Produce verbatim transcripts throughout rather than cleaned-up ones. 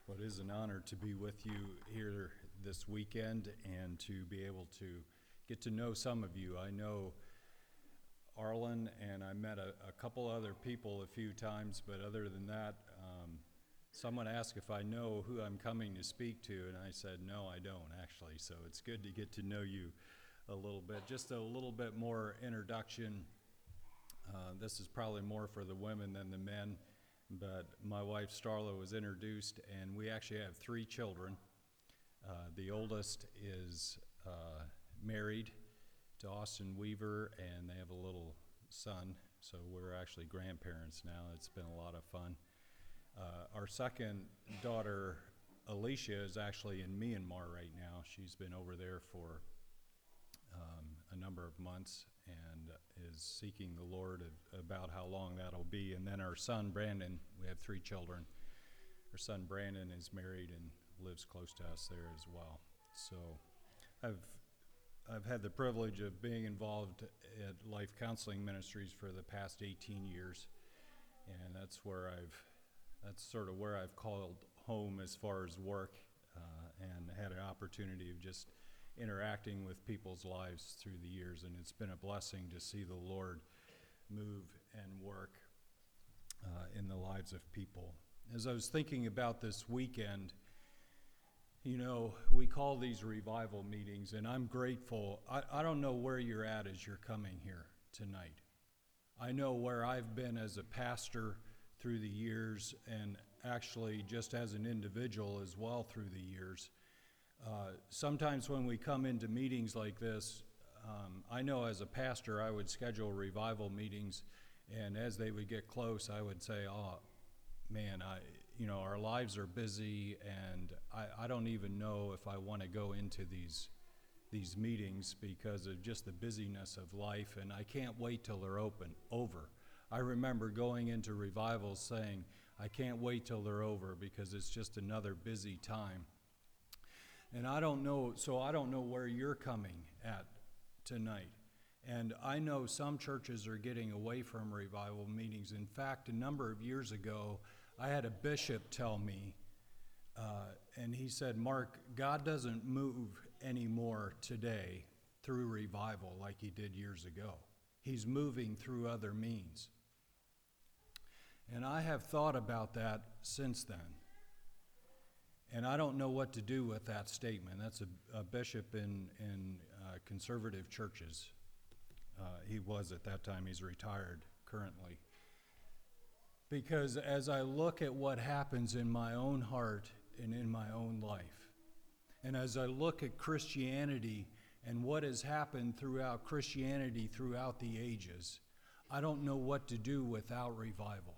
Well, it is an honor to be with you here this weekend and to be able to get to know some of you. I know Arlen, and I met a, a couple other people a few times, but other than that, um, someone asked if I know who I'm coming to speak to, and I said, no, I don't, actually. So it's good to get to know you a little bit. Just a little bit more introduction. Uh, this is probably more for the women than the men. But my wife Starla was introduced, and we actually have three children. Uh, the oldest is uh, married to Austin Weaver, and they have a little son, so we're actually grandparents now. It's been a lot of fun. Uh, our second daughter, Alicia, is actually in Myanmar right now. She's been over there for um, a number of months and is seeking the Lord of, about how long that'll be. And then our son, Brandon, we have three children. Our son, Brandon, is married and lives close to us there as well. So I've I've had the privilege of being involved at Life Counseling Ministries for the past eighteen years, and that's where I've that's sort of where I've called home as far as work, uh, and had an opportunity of just interacting with people's lives through the years, and it's been a blessing to see the Lord move and work uh, in the lives of people. As I was thinking about this weekend, you know, we call these revival meetings, and I'm grateful. I, I don't know where you're at as you're coming here tonight. I know where I've been as a pastor through the years, and actually just as an individual as well through the years. Uh, sometimes when we come into meetings like this, um, I know as a pastor I would schedule revival meetings, and as they would get close, I would say, oh, man, I, you know, our lives are busy, and I, I don't even know if I want to go into these these meetings because of just the busyness of life, and I can't wait till they're open, over. I remember going into revivals saying, I can't wait till they're over because it's just another busy time. And I don't know, so I don't know where you're coming at tonight. And I know some churches are getting away from revival meetings. In fact, a number of years ago, I had a bishop tell me, uh, and he said, Mark, God doesn't move anymore today through revival like he did years ago. He's moving through other means. And I have thought about that since then. And I don't know what to do with that statement. That's a, a bishop in, in uh, conservative churches. Uh, he was at that time. He's retired currently. Because as I look at what happens in my own heart and in my own life, and as I look at Christianity and what has happened throughout Christianity throughout the ages, I don't know what to do without revival.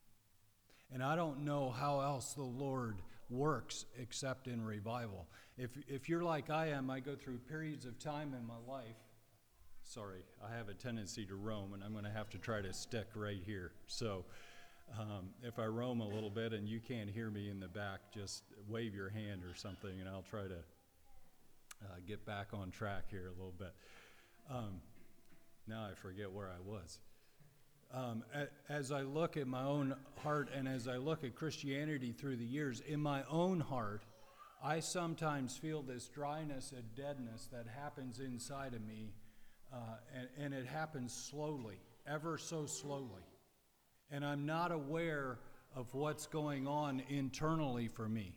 And I don't know how else the Lord works except in revival. If if you're like I am, I go through periods of time in my life. Sorry, I have a tendency to roam, and I'm going to have to try to stick right here. So um, if I roam a little bit and you can't hear me in the back, just wave your hand or something, and I'll try to uh, get back on track here a little bit. Um, now I forget where I was. Um, as I look at my own heart and as I look at Christianity through the years, in my own heart, I sometimes feel this dryness and deadness that happens inside of me, uh, and, and it happens slowly, ever so slowly. And I'm not aware of what's going on internally for me.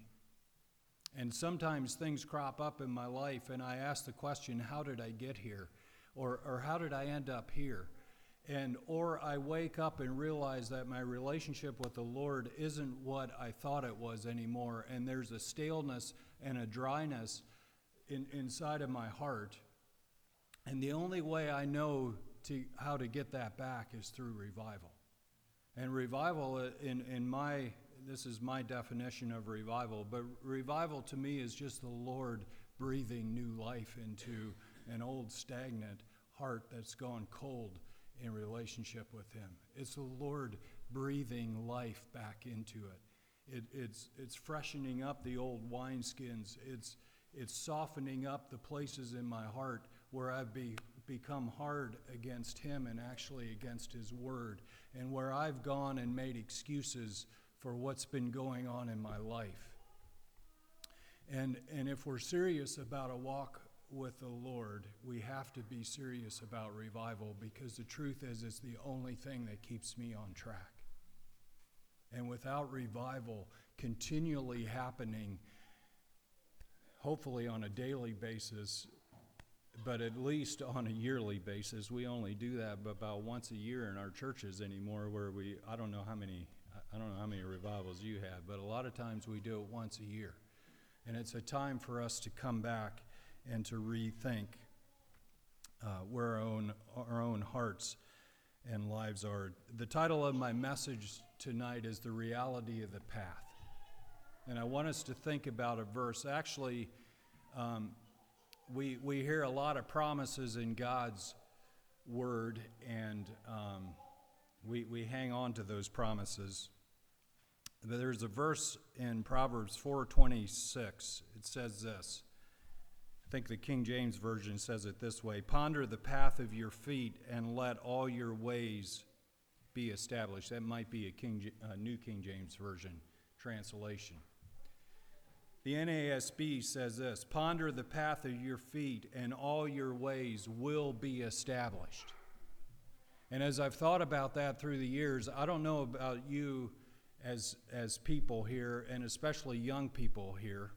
And sometimes things crop up in my life, and I ask the question, how did I get here? Or, or how did I end up here? And or I wake up and realize that my relationship with the Lord isn't what I thought it was anymore, and there's a staleness and a dryness in, inside of my heart. And the only way I know to how to get that back is through revival. And revival, in, in my, this is my definition of revival, but revival to me is just the Lord breathing new life into an old stagnant heart that's gone cold in relationship with him. It's the Lord breathing life back into it. it it's it's freshening up the old wineskins. It's it's softening up the places in my heart where I've be, become hard against him and actually against his word, and where I've gone and made excuses for what's been going on in my life. And, and if we're serious about a walk with the Lord, we have to be serious about revival, because the truth is it's the only thing that keeps me on track. And without revival continually happening, hopefully on a daily basis, but at least on a yearly basis, we only do that about once a year in our churches anymore, where we, I don't know how many, I don't know how many revivals you have, but a lot of times we do it once a year. And it's a time for us to come back and to rethink uh, where our own, our own hearts and lives are. The title of my message tonight is The Reality of the Path. And I want us to think about a verse. Actually, um, we we hear a lot of promises in God's word, and um, we, we hang on to those promises. But there's a verse in Proverbs four twenty-six. It says this. I think the King James Version says it this way: "Ponder the path of your feet, and let all your ways be established." That might be a King, uh, New King James Version translation. The N A S B says this: "Ponder the path of your feet, and all your ways will be established." And as I've thought about that through the years, I don't know about you as as people here, and especially young people here,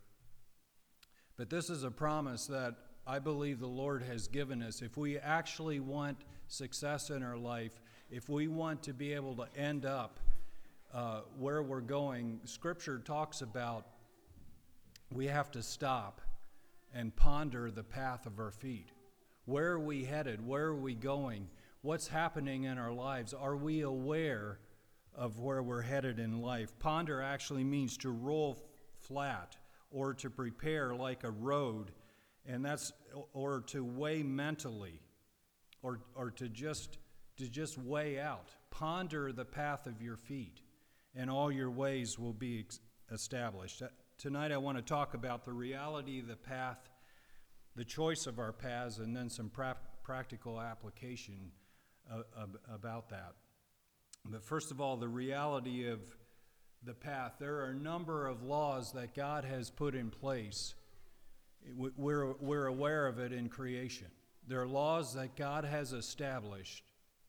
but this is a promise that I believe the Lord has given us. If we actually want success in our life, if we want to be able to end up uh, where we're going, Scripture talks about we have to stop and ponder the path of our feet. Where are we headed? Where are we going? What's happening in our lives? Are we aware of where we're headed in life? Ponder actually means to roll f- flat, or to prepare like a road, and that's or to weigh mentally, or or to just to just weigh out. Ponder the path of your feet, and all your ways will be ex- established. Tonight I want to talk about the reality of the path, the choice of our paths, and then some pra- practical application uh, ab- about that. But first of all, the reality of the path. There are a number of laws that God has put in place. We're, we're aware of it in creation. There are laws that God has established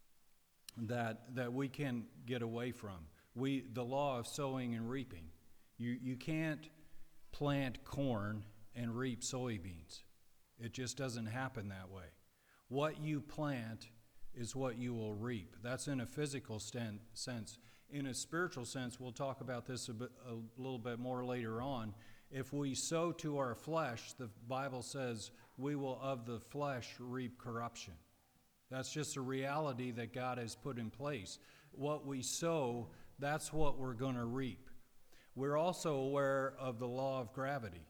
that, that we can get away from. We, the law of sowing and reaping. You, you can't plant corn and reap soybeans. It just doesn't happen that way. What you plant is what you will reap. That's in a physical sten- sense. In a spiritual sense, we'll talk about this a, bit, a little bit more later on. If we sow to our flesh, the Bible says we will of the flesh reap corruption. That's just a reality that God has put in place. What we sow, that's what we're going to reap. We're also aware of the law of gravity.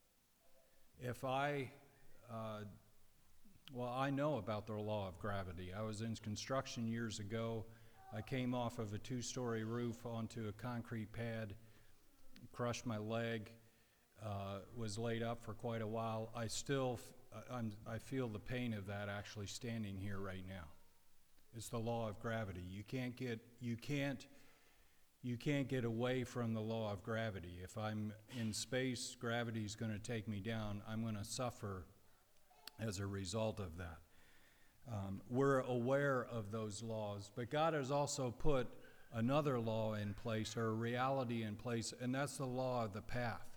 If I, uh, well, I know about the law of gravity. I was in construction years ago. I came off of a two-story roof onto a concrete pad, crushed my leg, uh, was laid up for quite a while. I still, I'm, I feel the pain of that actually standing here right now. It's the law of gravity. You can't get, you can't, you can't get away from the law of gravity. If I'm in space, gravity is going to take me down. I'm going to suffer as a result of that. Um, we're aware of those laws, but God has also put another law in place, or a reality in place, and that's the law of the path.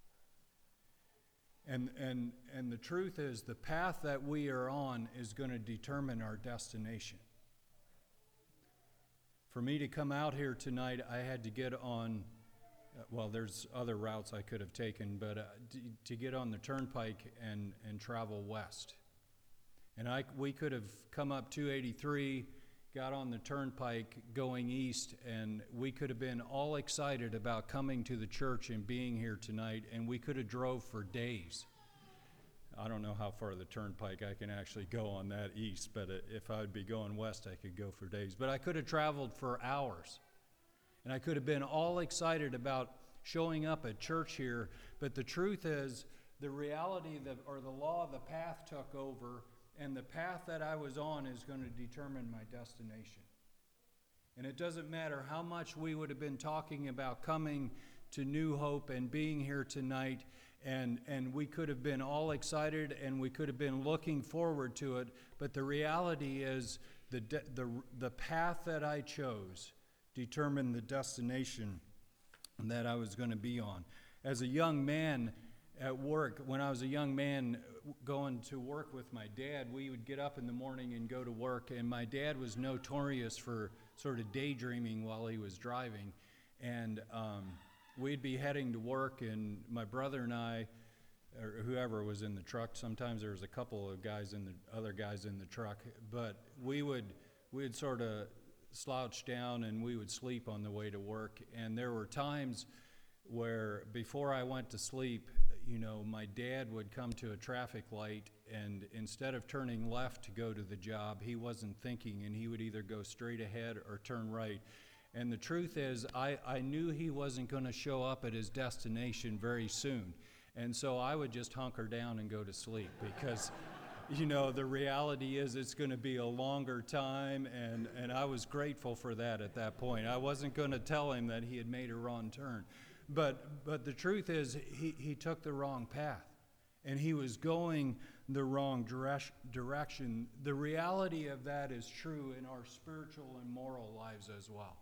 And and and the truth is, the path that we are on is going to determine our destination. For me to come out here tonight, I had to get on, uh, well, there's other routes I could have taken, but uh, to, to get on the turnpike and, and travel west. And I, we could have come up two eighty-three, got on the turnpike going east, and we could have been all excited about coming to the church and being here tonight, and we could have drove for days. I don't know how far the turnpike I can actually go on that east, but if I would be going west, I could go for days. But I could have traveled for hours, and I could have been all excited about showing up at church here, but the truth is, the reality that, or the law of the path took over, and the path that I was on is going to determine my destination. And it doesn't matter how much we would have been talking about coming to New Hope and being here tonight. And, and we could have been all excited and we could have been looking forward to it. But the reality is the, de- the, the path that I chose determined the destination that I was going to be on. As a young man at work, when I was a young man going to work with my dad, we would get up in the morning and go to work. And my dad was notorious for sort of daydreaming while he was driving. And um, we'd be heading to work, and my brother and I, or whoever was in the truck, sometimes there was a couple of guys in the other guys in the truck, but we would we would sort of slouch down and we would sleep on the way to work. And there were times where before I went to sleep, you know, my dad would come to a traffic light, and instead of turning left to go to the job, he wasn't thinking, and he would either go straight ahead or turn right. And the truth is, I, I knew he wasn't going to show up at his destination very soon. And so I would just hunker down and go to sleep because, you know, the reality is it's going to be a longer time, and, and I was grateful for that at that point. I wasn't going to tell him that he had made a wrong turn. But, but the truth is, he, he took the wrong path, and he was going the wrong direc- direction. The reality of that is true in our spiritual and moral lives as well.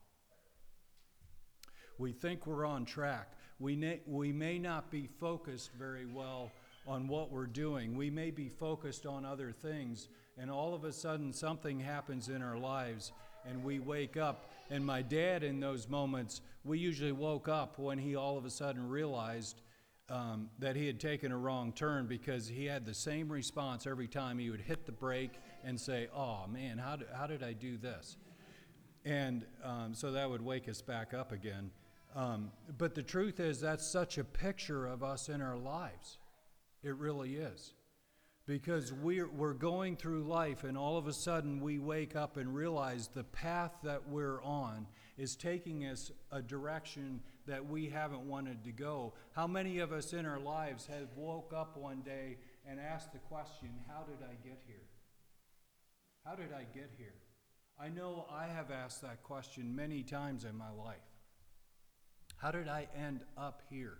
We think we're on track. We, na- we may not be focused very well on what we're doing. We may be focused on other things, and all of a sudden something happens in our lives, and we wake up. And my dad, in those moments, we usually woke up when he all of a sudden realized um, that he had taken a wrong turn, because he had the same response every time. He would hit the brake and say, "Oh man, how did, how did I do this?" And um, so that would wake us back up again. Um, but the truth is, that's such a picture of us in our lives. It really is. Because we're, we're going through life, and all of a sudden we wake up and realize the path that we're on is taking us a direction that we haven't wanted to go. How many of us in our lives have woke up one day and asked the question, how did I get here? How did I get here? I know I have asked that question many times in my life. How did I end up here?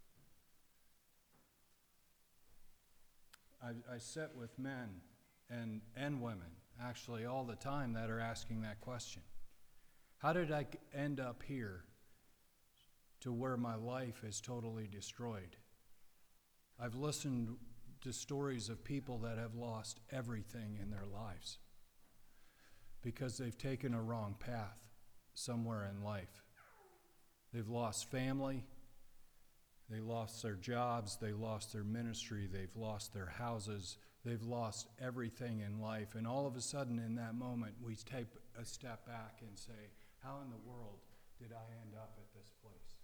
I, I sit with men and, and women, actually, all the time that are asking that question. How did I end up here to where my life is totally destroyed? I've listened to stories of people that have lost everything in their lives because they've taken a wrong path somewhere in life. They've lost family. They lost their jobs, they lost their ministry, they've lost their houses, they've lost everything in life. And all of a sudden in that moment, we take a step back and say, how in the world did I end up at this place?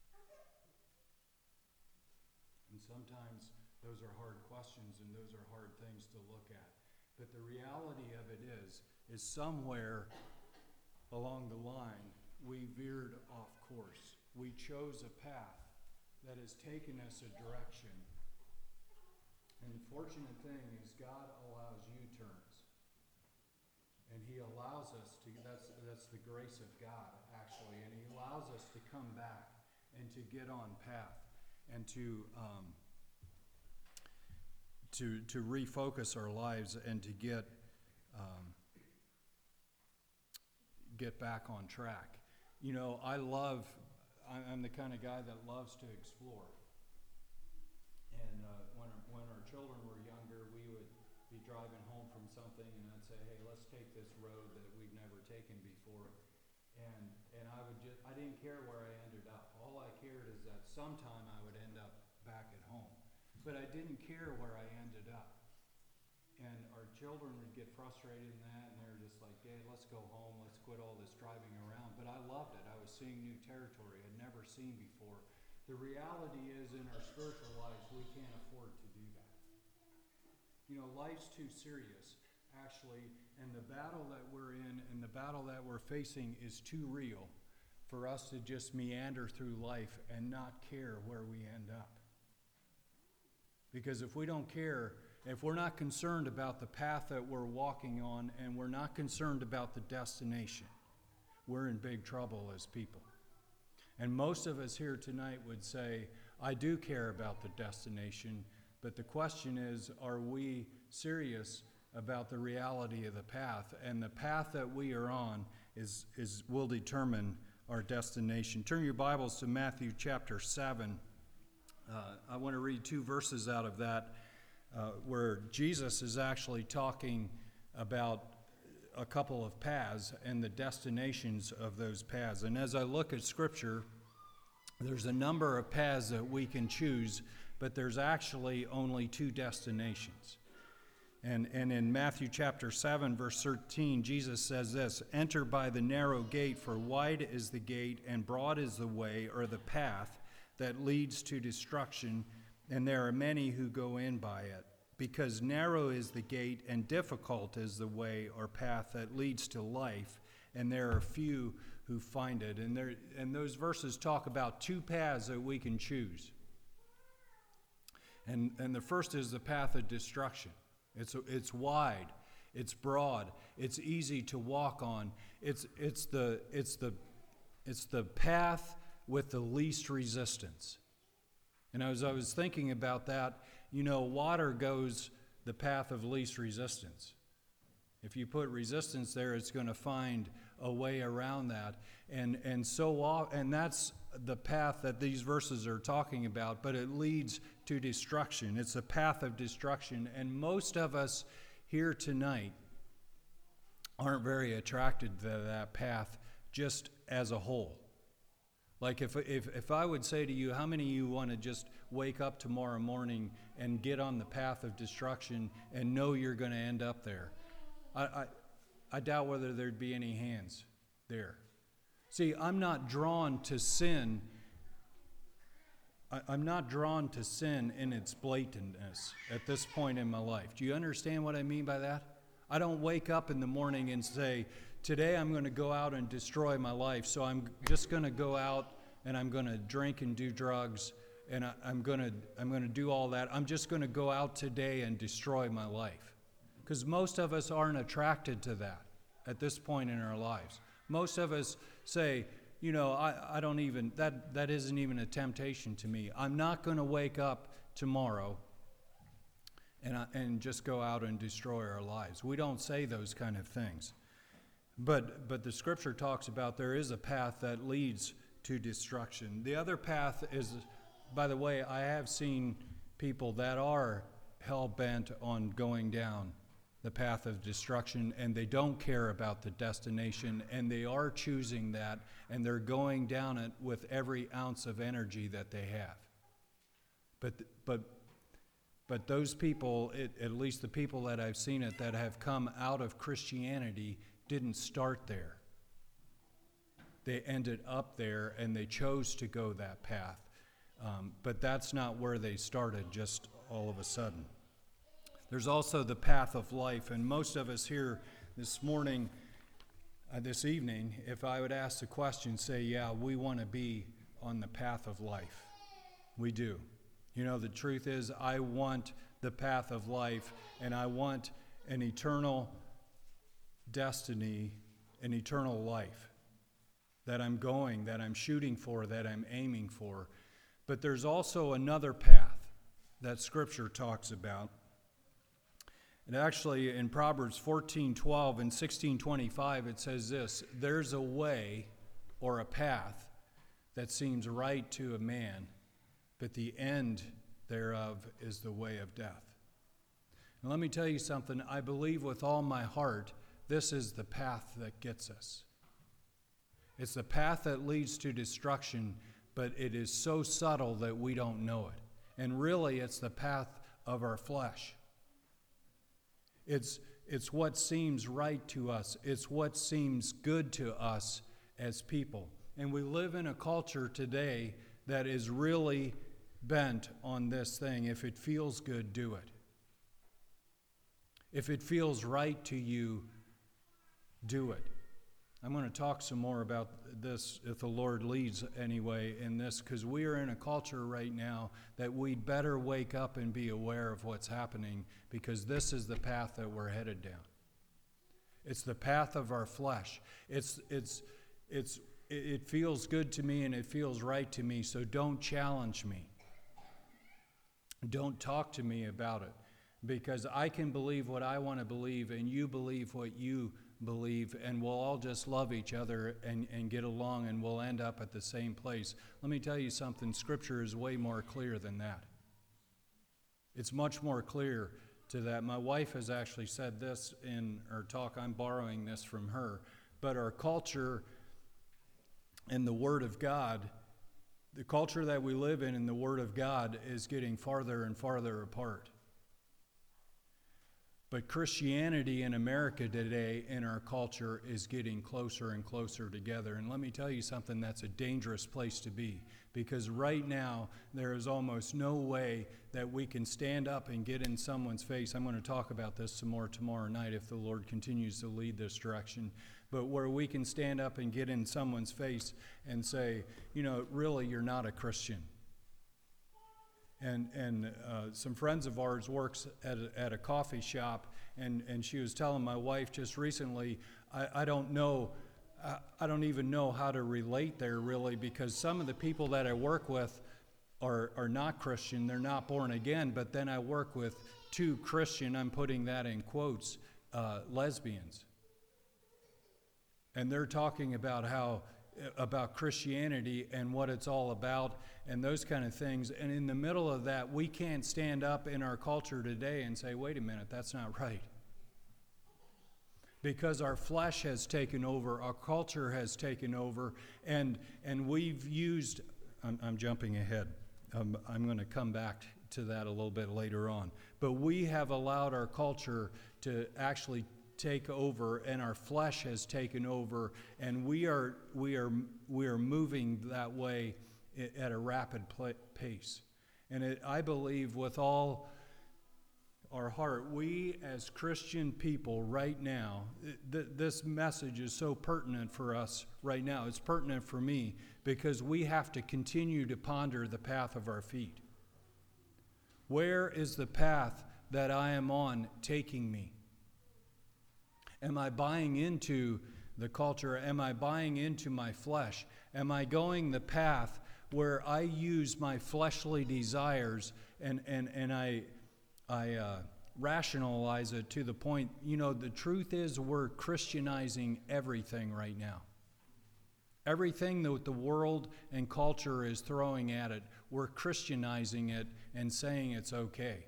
And sometimes those are hard questions and those are hard things to look at. But the reality of it is, is somewhere along the line, we veered off course. We chose a path that has taken us a direction. And the fortunate thing is God allows U-turns. And he allows us to, that's, that's the grace of God, actually, and he allows us to come back and to get on path and to um, to to refocus our lives and to get um, get back on track. You know, I love I'm the kind of guy that loves to explore. And uh, when, our, when our children were younger, we would be driving home from something, and I'd say, hey, let's take this road that we've never taken before. And and I would just, I didn't care where I ended up. All I cared is that sometime I would end up back at home. But I didn't care where I ended up. And our children would get frustrated in that, and they were just like, Dad, let's go home, let's quit all this driving around. But I loved it. I was seeing new territory I'd never seen before. The reality is, in our spiritual lives, we can't afford to do that. You know, life's too serious, actually, and the battle that we're in and the battle that we're facing is too real for us to just meander through life and not care where we end up. Because if we don't care, if we're not concerned about the path that we're walking on and we're not concerned about the destination, we're in big trouble as people. And most of us here tonight would say, I do care about the destination, but the question is, are we serious about the reality of the path? And the path that we are on is, is will determine our destination. Turn your Bibles to Matthew chapter seven. Uh, I want to read two verses out of that uh, where Jesus is actually talking about a couple of paths and the destinations of those paths. And as I look at Scripture, there's a number of paths that we can choose, but there's actually only two destinations. And, and in Matthew chapter seven, verse thirteen, Jesus says this, "Enter by the narrow gate, for wide is the gate and broad is the way, or the path, that leads to destruction, and there are many who go in by it. Because narrow is the gate and difficult is the way or path that leads to life, and there are few who find it." And there, and those verses talk about two paths that we can choose. And and the first is the path of destruction. It's it's wide, it's broad, it's easy to walk on. It's it's the it's the it's the path with the least resistance. And as I was thinking about that, you know, water goes the path of least resistance. If you put resistance there, it's going to find a way around that. And and so and that's the path that these verses are talking about, but it leads to destruction. It's a path of destruction. And most of us here tonight aren't very attracted to that path just as a whole. Like if, if if I would say to you, how many of you want to just wake up tomorrow morning and get on the path of destruction and know you're going to end up there? I, I, I doubt whether there'd be any hands there. See, I'm not drawn to sin. I, I'm not drawn to sin in its blatantness at this point in my life. Do you understand what I mean by that? I don't wake up in the morning and say, today I'm going to go out and destroy my life, so I'm just going to go out and I'm going to drink and do drugs, and I, I'm going to I'm going to do all that. I'm just going to go out today and destroy my life. Because most of us aren't attracted to that at this point in our lives. Most of us say, you know, I, I don't even, that, that isn't even a temptation to me. I'm not going to wake up tomorrow and, I, and just go out and destroy our lives. We don't say those kind of things. But but the Scripture talks about there is a path that leads to destruction. The other path is, by the way, I have seen people that are hell-bent on going down the path of destruction, and they don't care about the destination, and they are choosing that, and they're going down it with every ounce of energy that they have. But but but those people, it, at least the people that I've seen it that have come out of Christianity, didn't start there. They ended up there, and they chose to go that path. Um, but that's not where they started just all of a sudden. There's also the path of life, and most of us here this morning, uh, this evening, if I would ask the question, say, yeah, we want to be on the path of life. We do. You know, the truth is, I want the path of life, and I want an eternal destiny, an eternal life that I'm going, that I'm shooting for, that I'm aiming for. But there's also another path that Scripture talks about. And actually, in Proverbs fourteen twelve and sixteen twenty-five, it says this, "There's a way or a path that seems right to a man, but the end thereof is the way of death." And let me tell you something, I believe with all my heart, this is the path that gets us. It's the path that leads to destruction, but it is so subtle that we don't know it. And really, it's the path of our flesh. It's, it's what seems right to us. It's what seems good to us as people. And we live in a culture today that is really bent on this thing. If it feels good, do it. If it feels right to you, do it. I'm going to talk some more about this if the Lord leads anyway in this, because we are in a culture right now that we'd better wake up and be aware of what's happening, because this is the path that we're headed down. It's the path of our flesh. It's it's it's it, it feels good to me and it feels right to me, so don't challenge me. Don't talk to me about it, because I can believe what I want to believe and you believe what you believe, and we'll all just love each other and, and get along, and we'll end up at the same place. Let me tell you something, Scripture is way more clear than that. It's much more clear to that. My wife has actually said this in her talk. I'm borrowing this from her. But our culture and the Word of God, the culture that we live in and the Word of God is getting farther and farther apart. But Christianity in America today, in our culture, is getting closer and closer together. And let me tell you something, that's a dangerous place to be. Because right now, there is almost no way that we can stand up and get in someone's face. I'm going to talk about this some more tomorrow night if the Lord continues to lead this direction. But where we can stand up and get in someone's face and say, you know, really, you're not a Christian. And and uh, some friends of ours works at a, at a coffee shop, and, and she was telling my wife just recently, I, I don't know, I, I don't even know how to relate there really, because some of the people that I work with are, are not Christian, they're not born again, but then I work with two Christian, I'm putting that in quotes, uh, lesbians. And they're talking about how about Christianity and what it's all about and those kind of things. And in the middle of that, we can't stand up in our culture today and say, wait a minute, that's not right. Because our flesh has taken over, our culture has taken over, and and we've used, I'm, I'm jumping ahead. Um, I'm going to come back to that a little bit later on. But we have allowed our culture to actually take over, and our flesh has taken over, and we are we are we are moving that way at a rapid pace. And it, I believe with all our heart, we as Christian people right now, th- this message is so pertinent for us right now. It's pertinent for me because we have to continue to ponder the path of our feet. Where is the path that I am on taking me? Am I buying into the culture? Am I buying into my flesh? Am I going the path where I use my fleshly desires and, and, and I, I uh, rationalize it to the point, you know, the truth is we're Christianizing everything right now. Everything that the world and culture is throwing at it, we're Christianizing it and saying it's okay.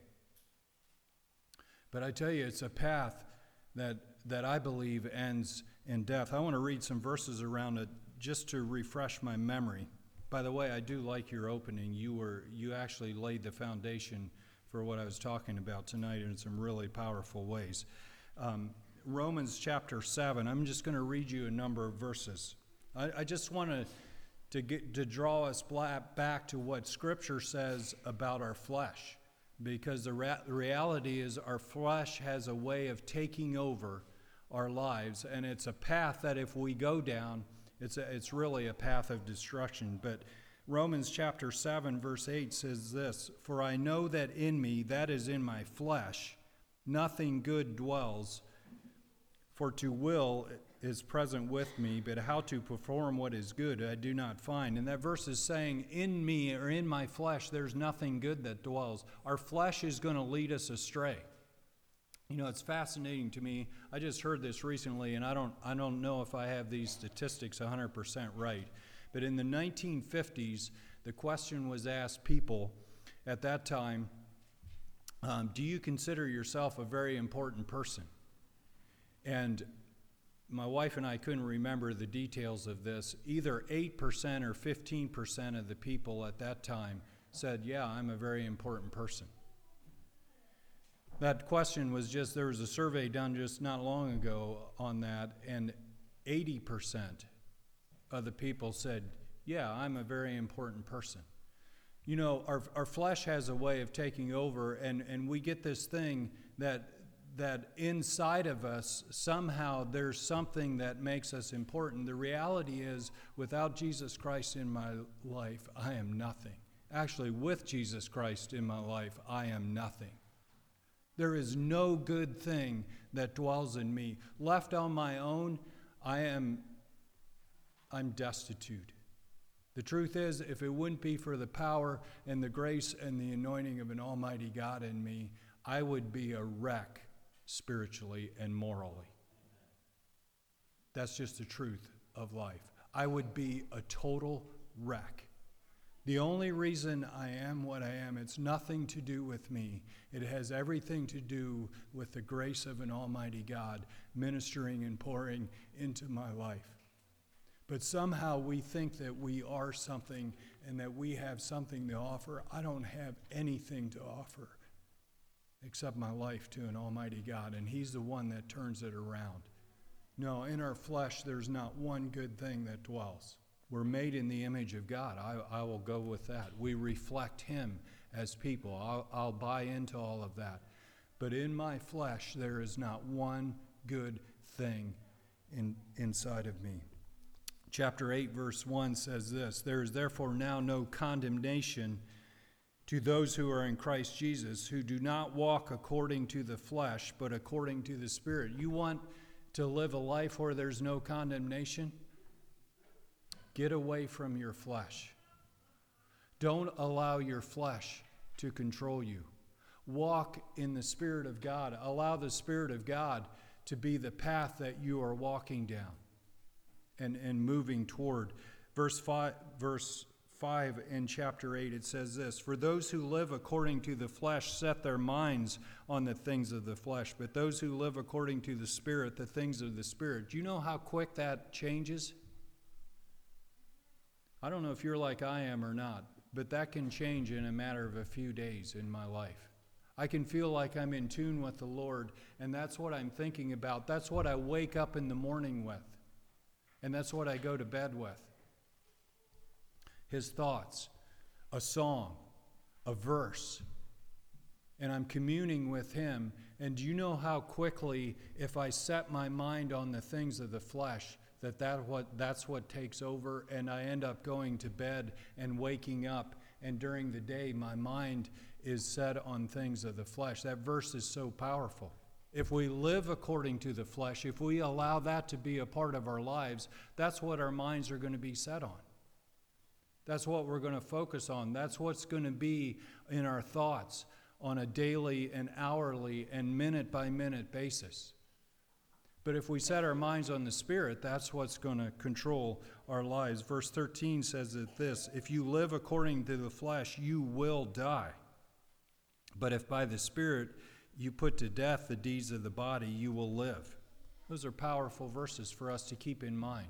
But I tell you, it's a path that that I believe ends in death. I want to read some verses around it just to refresh my memory. By the way, I do like your opening. You were you actually laid the foundation for what I was talking about tonight in some really powerful ways. Um, Romans chapter seven, I'm just going to read you a number of verses. I, I just want to to get to draw us back to what Scripture says about our flesh. Because the, ra- the reality is our flesh has a way of taking over our lives, and it's a path that if we go down, it's a, it's really a path of destruction. But Romans chapter seven verse eight says this, "For I know that in me, that is in my flesh, nothing good dwells. For to will is present with me, but how to perform what is good I do not find." And that verse is saying, in me or in my flesh, there's nothing good that dwells. Our flesh is going to lead us astray. You know, it's fascinating to me. I just heard this recently, and I don't I don't know if I have these statistics one hundred percent right. But in the nineteen fifties, the question was asked people at that time, um, do you consider yourself a very important person? And my wife and I couldn't remember the details of this. Either eight percent or fifteen percent of the people at that time said, yeah, I'm a very important person. That question was just, there was a survey done just not long ago on that, and eighty percent of the people said, yeah, I'm a very important person. You know, our our flesh has a way of taking over, and, and we get this thing that that inside of us, somehow there's something that makes us important. The reality is, without Jesus Christ in my life, I am nothing. Actually, with Jesus Christ in my life, I am nothing. There is no good thing that dwells in me. Left on my own, I am I'm destitute. The truth is, if it wouldn't be for the power and the grace and the anointing of an almighty God in me, I would be a wreck spiritually and morally. That's just the truth of life. I would be a total wreck. The only reason I am what I am, it's nothing to do with me. It has everything to do with the grace of an almighty God ministering and pouring into my life. But somehow we think that we are something and that we have something to offer. I don't have anything to offer except my life to an almighty God, and he's the one that turns it around. No, in our flesh, there's not one good thing that dwells. We're made in the image of God. I, I will go with that. We reflect him as people. I'll, I'll buy into all of that. But in my flesh, there is not one good thing in, inside of me. Chapter eight, verse one says this, "There is therefore now no condemnation to those who are in Christ Jesus, who do not walk according to the flesh, but according to the Spirit." You want to live a life where there's no condemnation? Get away from your flesh. Don't allow your flesh to control you. Walk in the Spirit of God. Allow the Spirit of God to be the path that you are walking down and, and moving toward. Verse five, verse five in chapter eight, it says this, "For those who live according to the flesh set their minds on the things of the flesh, but those who live according to the Spirit, the things of the Spirit." Do you know how quick that changes? I don't know if you're like I am or not, but that can change in a matter of a few days in my life. I can feel like I'm in tune with the Lord, and that's what I'm thinking about. That's what I wake up in the morning with, and that's what I go to bed with. His thoughts, a song, a verse, and I'm communing with him. And do you know how quickly, if I set my mind on the things of the flesh, that, that what, that's what takes over, and I end up going to bed and waking up, and during the day my mind is set on things of the flesh. That verse is so powerful. If we live according to the flesh, if we allow that to be a part of our lives, that's what our minds are going to be set on. That's what we're going to focus on. That's what's going to be in our thoughts on a daily and hourly and minute by minute basis. But if we set our minds on the Spirit, that's what's going to control our lives. Verse thirteen says that this, "If you live according to the flesh, you will die. But if by the Spirit you put to death the deeds of the body, you will live." Those are powerful verses for us to keep in mind.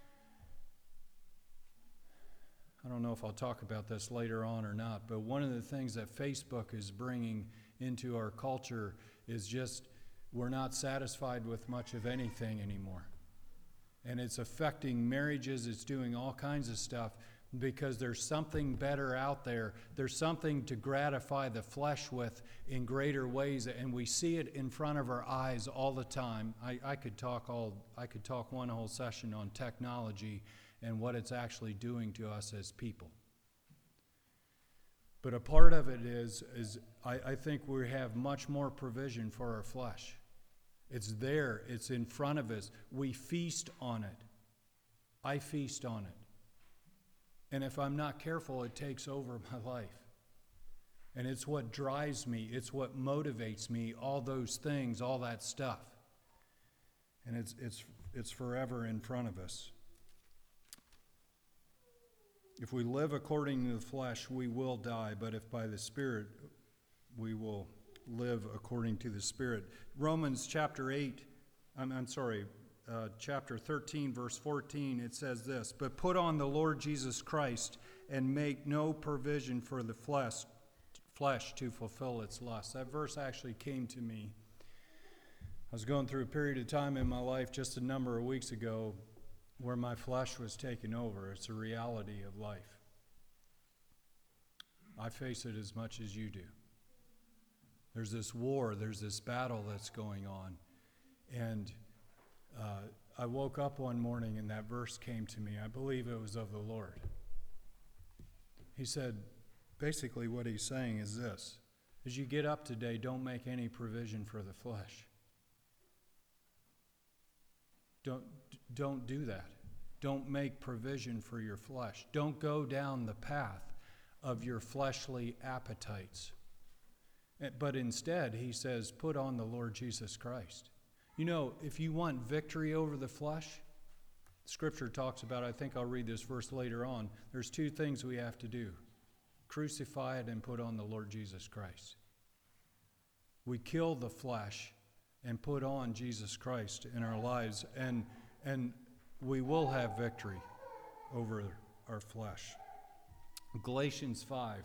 I don't know if I'll talk about this later on or not, but one of the things that Facebook is bringing into our culture is just we're not satisfied with much of anything anymore. And it's affecting marriages, it's doing all kinds of stuff because there's something better out there. There's something to gratify the flesh with in greater ways, and we see it in front of our eyes all the time. I, I could talk all I could talk one whole session on technology and what it's actually doing to us as people. But a part of it is, is I, I think we have much more provision for our flesh. It's there. It's in front of us. We feast on it. I feast on it. And if I'm not careful, it takes over my life. And it's what drives me. It's what motivates me, all those things, all that stuff. And it's, it's, it's forever in front of us. If we live according to the flesh, we will die, but if by the Spirit, we will live according to the Spirit. Romans chapter eight, I'm, I'm sorry, uh, chapter thirteen, verse fourteen, it says this, "But put on the Lord Jesus Christ and make no provision for the flesh, flesh to fulfill its lust." That verse actually came to me. I was going through a period of time in my life just a number of weeks ago where my flesh was taken over. It's a reality of life. I face it as much as you do. There's this war, there's this battle that's going on. And uh, I woke up one morning and that verse came to me. I believe it was of the Lord. He said, basically what he's saying is this: as you get up today, don't make any provision for the flesh. Don't, don't do that. Don't make provision for your flesh. Don't go down the path of your fleshly appetites. But instead, he says, put on the Lord Jesus Christ. You know, if you want victory over the flesh, Scripture talks about, I think I'll read this verse later on, there's two things we have to do. Crucify it and put on the Lord Jesus Christ. We kill the flesh and put on Jesus Christ in our lives, and and we will have victory over our flesh. Galatians five.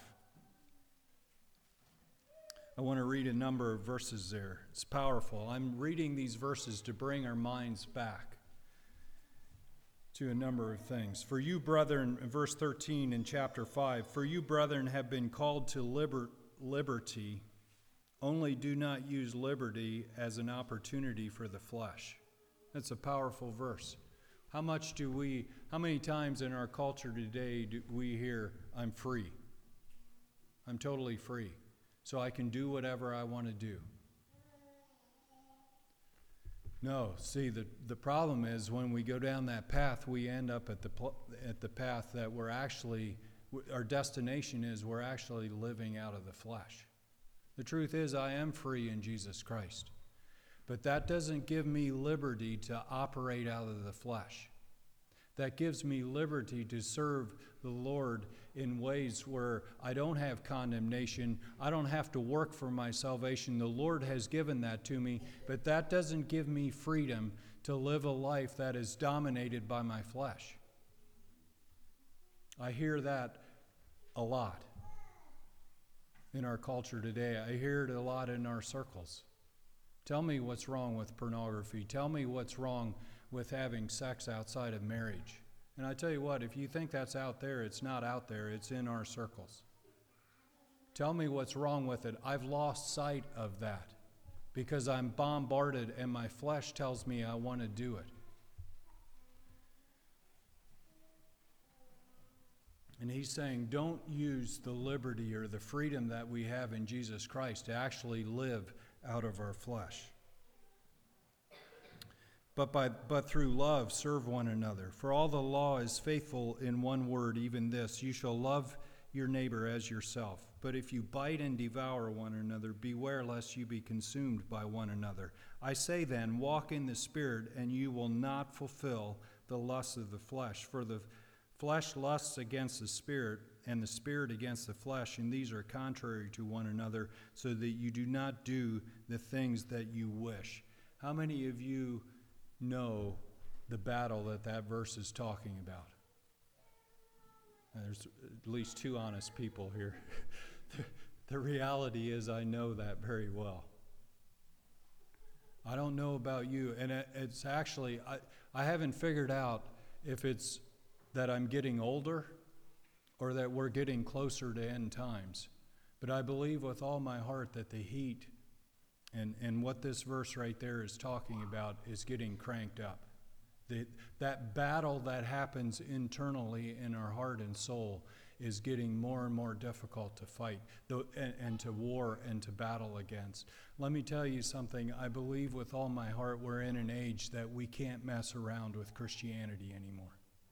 I want to read a number of verses there. It's powerful. I'm reading these verses to bring our minds back to a number of things. For you, brethren, in verse thirteen in chapter five, for you, brethren, have been called to liber- liberty, only do not use liberty as an opportunity for the flesh. That's a powerful verse. How much do we, how many times in our culture today do we hear, I'm free? I'm totally free, so I can do whatever I want to do. No, see, the, the problem is when we go down that path, we end up at the pl- at the path that we're actually, our destination is we're actually living out of the flesh. The truth is, I am free in Jesus Christ. But that doesn't give me liberty to operate out of the flesh. That gives me liberty to serve the Lord in ways where I don't have condemnation. I don't have to work for my salvation. The Lord has given that to me, but that doesn't give me freedom to live a life that is dominated by my flesh. I hear that a lot in our culture today. I hear it a lot in our circles. Tell me what's wrong with pornography. Tell me what's wrong with having sex outside of marriage. And I tell you what, if you think that's out there, it's not out there. It's in our circles. Tell me what's wrong with it. I've lost sight of that because I'm bombarded and my flesh tells me I want to do it. And he's saying, don't use the liberty or the freedom that we have in Jesus Christ to actually live out of our flesh. But by but through love serve one another. For all the law is faithful in one word, even this, you shall love your neighbor as yourself. But if you bite and devour one another, beware lest you be consumed by one another. I say then, walk in the Spirit, and you will not fulfill the lusts of the flesh. For the flesh lusts against the Spirit, and the Spirit against the flesh, and these are contrary to one another, so that you do not do the things that you wish. How many of you know the battle that that verse is talking about? And there's at least two honest people here. The reality is I know that very well. I don't know about you, and it's actually, I, I haven't figured out if it's that I'm getting older or that we're getting closer to end times. But I believe with all my heart that the heat and, and what this verse right there is talking about is getting cranked up. The, that battle that happens internally in our heart and soul is getting more and more difficult to fight the, and, and to war and to battle against. Let me tell you something. I believe with all my heart we're in an age that we can't mess around with Christianity anymore.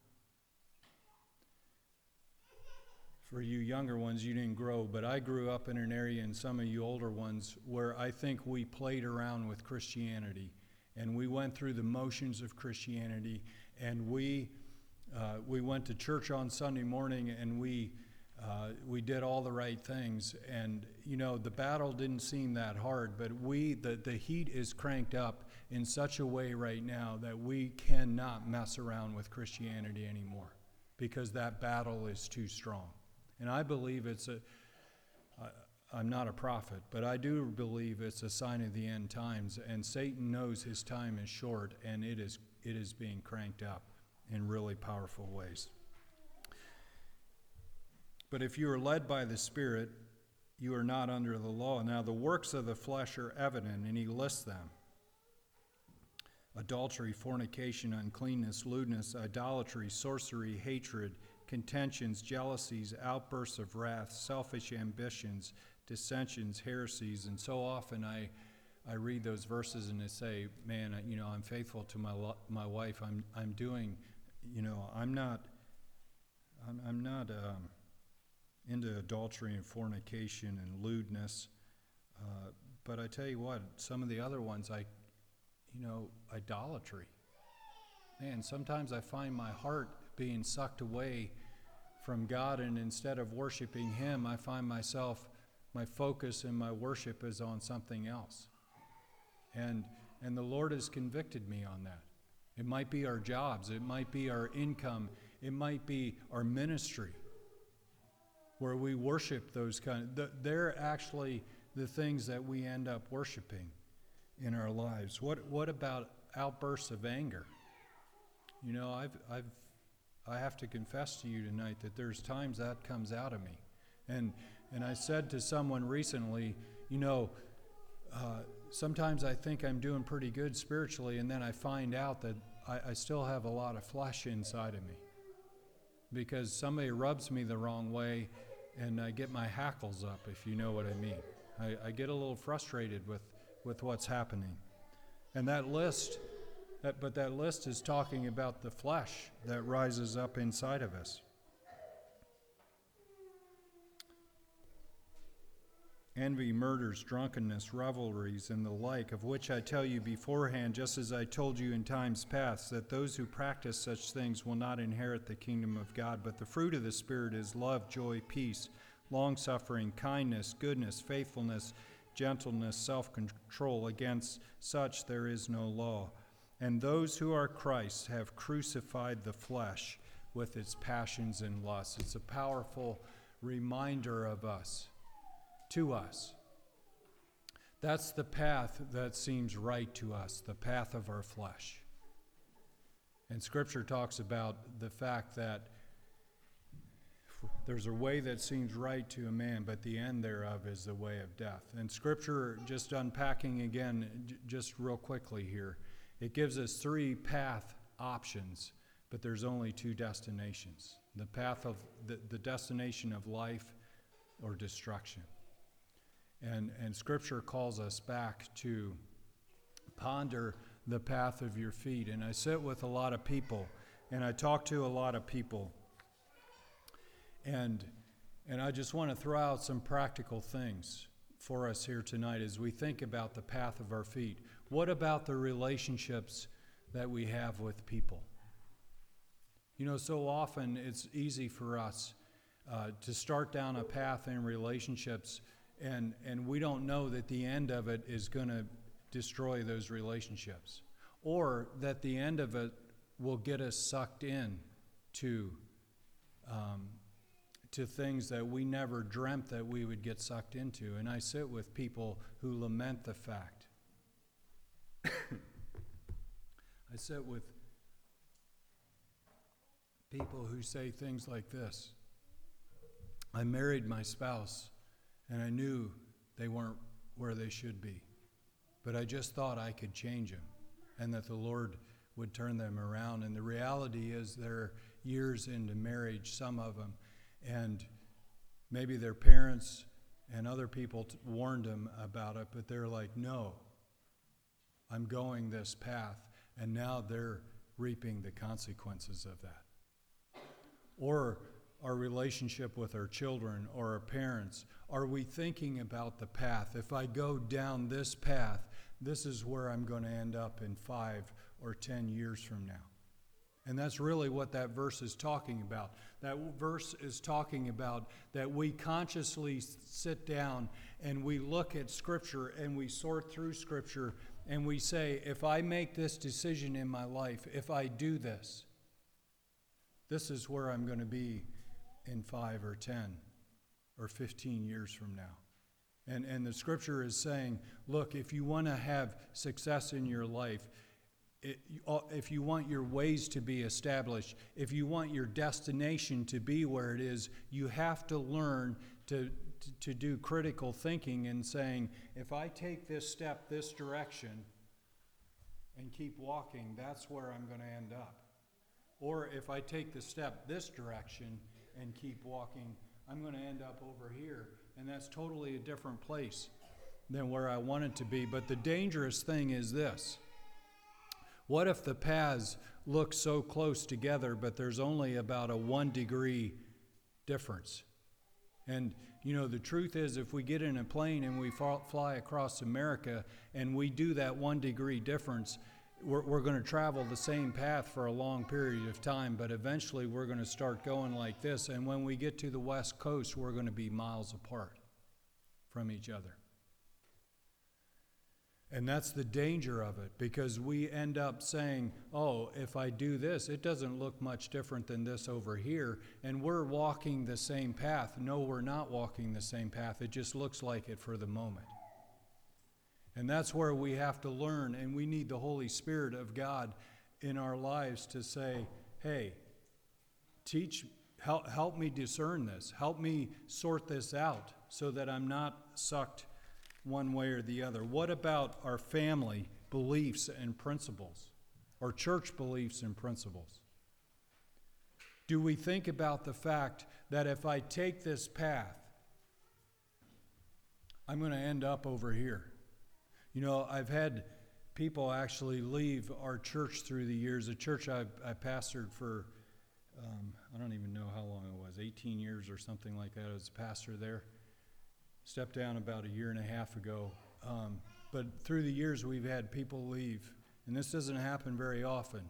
For you younger ones, you didn't grow, but I grew up in an area, and some of you older ones, where I think we played around with Christianity, and we went through the motions of Christianity, and we uh, we went to church on Sunday morning, and we uh, we did all the right things, and you know the battle didn't seem that hard, but we the the heat is cranked up in such a way right now that we cannot mess around with Christianity anymore, because that battle is too strong. And I believe it's a, I, I'm not a prophet, but I do believe it's a sign of the end times. And Satan knows his time is short, and it is it is being cranked up in really powerful ways. But if you are led by the Spirit, you are not under the law. Now the works of the flesh are evident, and he lists them: adultery, fornication, uncleanness, lewdness, idolatry, sorcery, hatred, contentions, jealousies, outbursts of wrath, selfish ambitions, dissensions, heresies. And so often I I read those verses and I say, man, you know, I'm faithful to my my wife. I'm I'm doing you know, I'm not, I'm, I'm not um, into adultery and fornication and lewdness, uh, but I tell you what, some of the other ones, I, you know, idolatry. Man, sometimes I find my heart being sucked away from God, and instead of worshiping Him, I find myself, my focus and my worship is on something else. And and the Lord has convicted me on that. It might be our jobs, it might be our income, it might be our ministry, where we worship those kind of, they're actually the things that we end up worshiping in our lives. What what about outbursts of anger? You know, I've I've I have to confess to you tonight that there's times that comes out of me. And and I said to someone recently, you know, uh, sometimes I think I'm doing pretty good spiritually, and then I find out that I, I still have a lot of flesh inside of me. Because somebody rubs me the wrong way, and I get my hackles up, if you know what I mean. I, I get a little frustrated with, with what's happening. And that list, that, but that list is talking about the flesh that rises up inside of us. Envy, murders, drunkenness, revelries, and the like, of which I tell you beforehand, just as I told you in times past, that those who practice such things will not inherit the kingdom of God. But the fruit of the Spirit is love, joy, peace, long-suffering, kindness, goodness, faithfulness, gentleness, self-control. Against such there is no law. And those who are Christ's have crucified the flesh with its passions and lusts. It's a powerful reminder of us. To us. That's the path that seems right to us, the path of our flesh. And Scripture talks about the fact that there's a way that seems right to a man, but the end thereof is the way of death. And Scripture, just unpacking again, j- just real quickly here, it gives us three path options, but there's only two destinations. The path of the, the destination of life or destruction. And, and Scripture calls us back to ponder the path of your feet. And I sit with a lot of people, and I talk to a lot of people. And, and I just want to throw out some practical things for us here tonight as we think about the path of our feet. What about the relationships that we have with people? You know, so often it's easy for us uh, to start down a path in relationships, And and we don't know that the end of it is going to destroy those relationships, or that the end of it will get us sucked in to um, to things that we never dreamt that we would get sucked into. And I sit with people who lament the fact. I sit with people who say things like this. I married my spouse, and I knew they weren't where they should be. But I just thought I could change them and that the Lord would turn them around. And the reality is they're years into marriage, some of them, and maybe their parents and other people t- warned them about it, but they're like, no, I'm going this path. And now they're reaping the consequences of that. Or our relationship with our children or our parents. Are we thinking about the path? If I go down this path, this is where I'm going to end up in five or ten years from now. And that's really what that verse is talking about. That verse is talking about that we consciously sit down and we look at Scripture and we sort through Scripture and we say, if I make this decision in my life, if I do this, this is where I'm going to be in five or ten or fifteen years from now. And and the Scripture is saying, look, if you want to have success in your life, it, if you want your ways to be established, if you want your destination to be where it is, you have to learn to, to, to do critical thinking and saying, if I take this step this direction and keep walking, that's where I'm going to end up. Or if I take the step this direction and keep walking, I'm going to end up over here. And that's totally a different place than where I want it to be. But the dangerous thing is this. What if the paths look so close together, but there's only about a one degree difference. And, you know, the truth is, if we get in a plane and we fly across America and we do that one degree difference, we're, we're going to travel the same path for a long period of time, but eventually we're going to start going like this. And when we get to the West Coast, we're going to be miles apart from each other. And that's the danger of it, because we end up saying, oh, if I do this, it doesn't look much different than this over here, and we're walking the same path. No, we're not walking the same path. It just looks like it for the moment. And that's where we have to learn, and we need the Holy Spirit of God in our lives to say, hey, teach, help, help me discern this. Help me sort this out so that I'm not sucked one way or the other. What about our family beliefs and principles, or church beliefs and principles? Do we think about the fact that if I take this path, I'm going to end up over here? You know, I've had people actually leave our church through the years. A church I, I pastored for, um, I don't even know how long it was, eighteen years or something like that. I was a pastor there. Stepped down about a year and a half ago. Um, but through the years, we've had people leave. And this doesn't happen very often.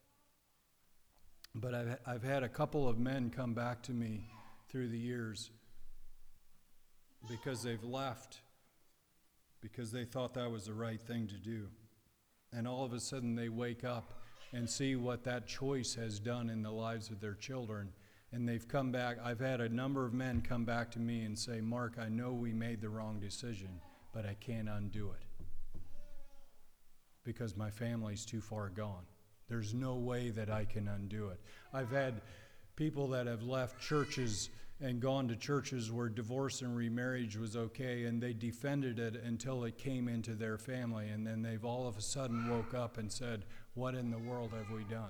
But I've, I've had a couple of men come back to me through the years because they've left, because they thought that was the right thing to do. And all of a sudden, they wake up and see what that choice has done in the lives of their children. And they've come back. I've had a number of men come back to me and say, Mark, I know we made the wrong decision, but I can't undo it because my family's too far gone. There's no way that I can undo it. I've had people that have left churches and gone to churches where divorce and remarriage was okay, and they defended it until it came into their family, and then they've all of a sudden woke up and said, what in the world have we done?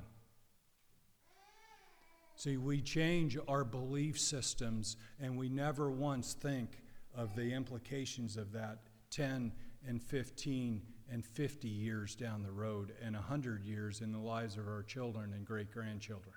See, we change our belief systems, and we never once think of the implications of that ten and fifteen and fifty years down the road, and one hundred years in the lives of our children and great-grandchildren.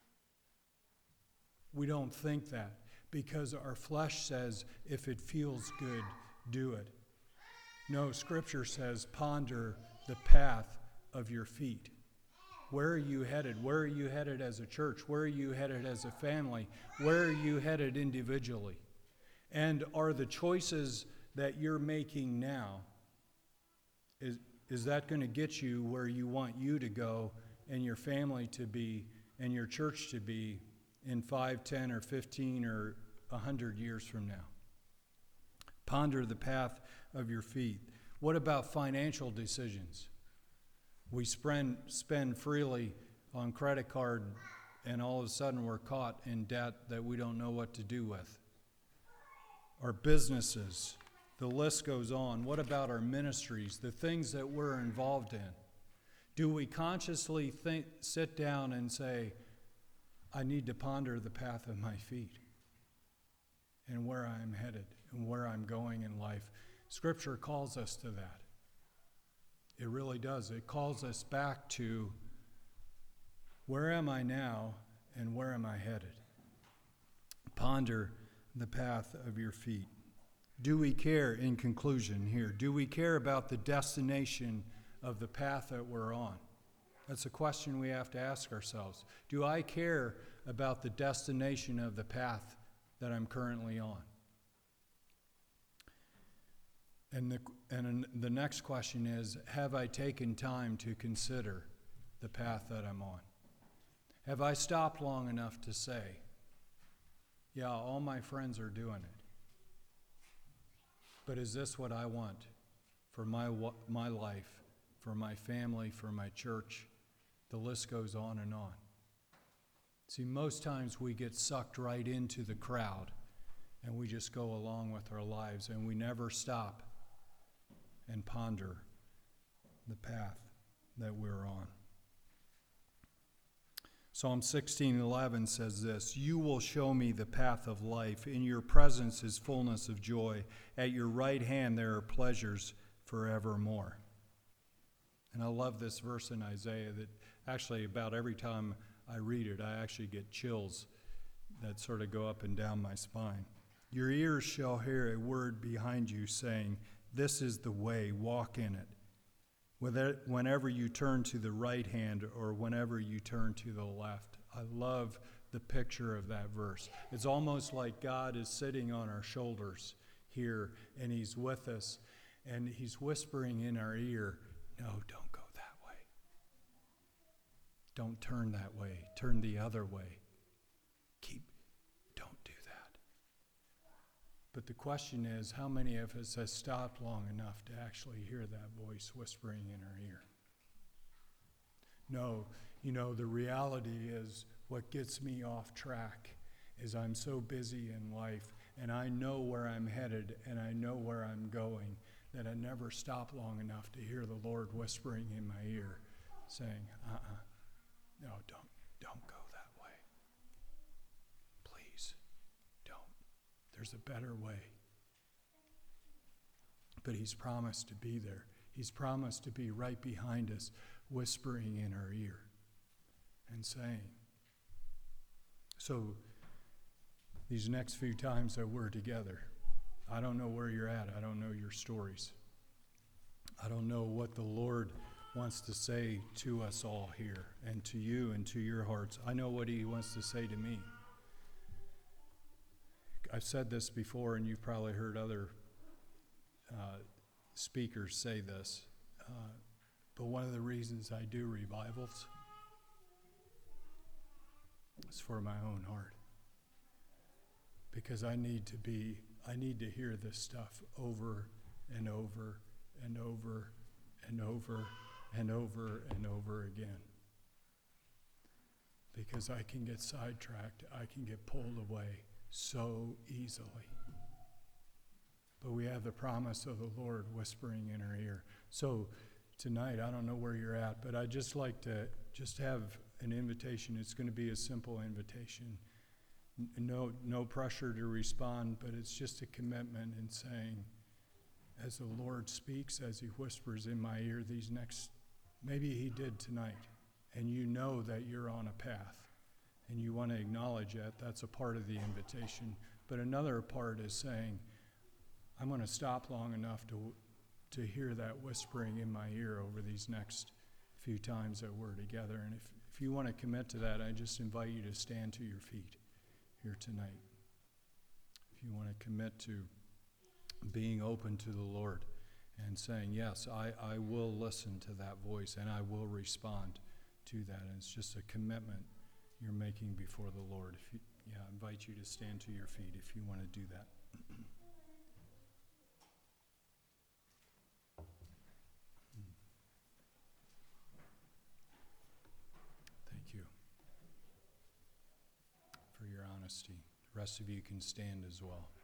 We don't think that because our flesh says, if it feels good, do it. No, Scripture says, ponder the path of your feet. Where are you headed? Where are you headed as a church? Where are you headed as a family? Where are you headed individually? And are the choices that you're making now, is, is that going to get you where you want you to go and your family to be and your church to be in five, ten, or fifteen, or one hundred years from now? Ponder the path of your feet. What about financial decisions? We spend, spend freely on credit card, and all of a sudden we're caught in debt that we don't know what to do with. Our businesses, the list goes on. What about our ministries, the things that we're involved in? Do we consciously think, sit down and say, I need to ponder the path of my feet and where I'm headed and where I'm going in life? Scripture calls us to that. It really does. It calls us back to, where am I now and where am I headed? Ponder the path of your feet. Do we care, in conclusion here, do we care about the destination of the path that we're on? That's a question we have to ask ourselves. Do I care about the destination of the path that I'm currently on? And the, and the next question is, have I taken time to consider the path that I'm on? Have I stopped long enough to say, yeah, all my friends are doing it, but is this what I want for my, my life, for my family, for my church? The list goes on and on. See, most times we get sucked right into the crowd and we just go along with our lives, and we never stop and ponder the path that we're on. Psalm sixteen eleven says this, you will show me the path of life. In your presence is fullness of joy. At your right hand there are pleasures forevermore. And I love this verse in Isaiah that actually, about every time I read it, I actually get chills that sort of go up and down my spine. Your ears shall hear a word behind you saying, "This is the way, walk in it." Whenever you turn to the right hand or whenever you turn to the left. I love the picture of that verse. It's almost like God is sitting on our shoulders here, and he's with us, and he's whispering in our ear, "No, don't go that way. Don't turn that way. Turn the other way. Keep, don't do that." But the question is, how many of us have stopped long enough to actually hear that voice whispering in our ear? No, you know, the reality is what gets me off track is I'm so busy in life, and I know where I'm headed, and I know where I'm going, that I never stop long enough to hear the Lord whispering in my ear, saying, uh-uh, no, don't, don't go that way. Please, don't. There's a better way. But he's promised to be there. He's promised to be right behind us, whispering in our ear and saying. So these next few times that we're together, I don't know where you're at. I don't know your stories. I don't know what the Lord wants to say to us all here and to you and to your hearts. I know what he wants to say to me. I've said this before, and you've probably heard other uh, speakers say this, uh, but one of the reasons I do revivals is for my own heart. Because I need to be, I need to hear this stuff over and over and over and over and over and over again. Because I can get sidetracked, I can get pulled away so easily. But we have the promise of the Lord whispering in our ear. So tonight, I don't know where you're at, but I'd just like to just have an invitation. It's going to be a simple invitation. No, no pressure to respond, but it's just a commitment in saying, as the Lord speaks, as he whispers in my ear these next, maybe he did tonight, and you know that you're on a path, and you want to acknowledge that. That's a part of the invitation. But another part is saying, I'm going to stop long enough to to hear that whispering in my ear over these next few times that we're together. And if, if you want to commit to that, I just invite you to stand to your feet here tonight. If you want to commit to being open to the Lord and saying, yes, I, I will listen to that voice and I will respond to that. And it's just a commitment you're making before the Lord. If you, yeah, I invite you to stand to your feet if you want to do that. Thank you for your honesty. The rest of you can stand as well.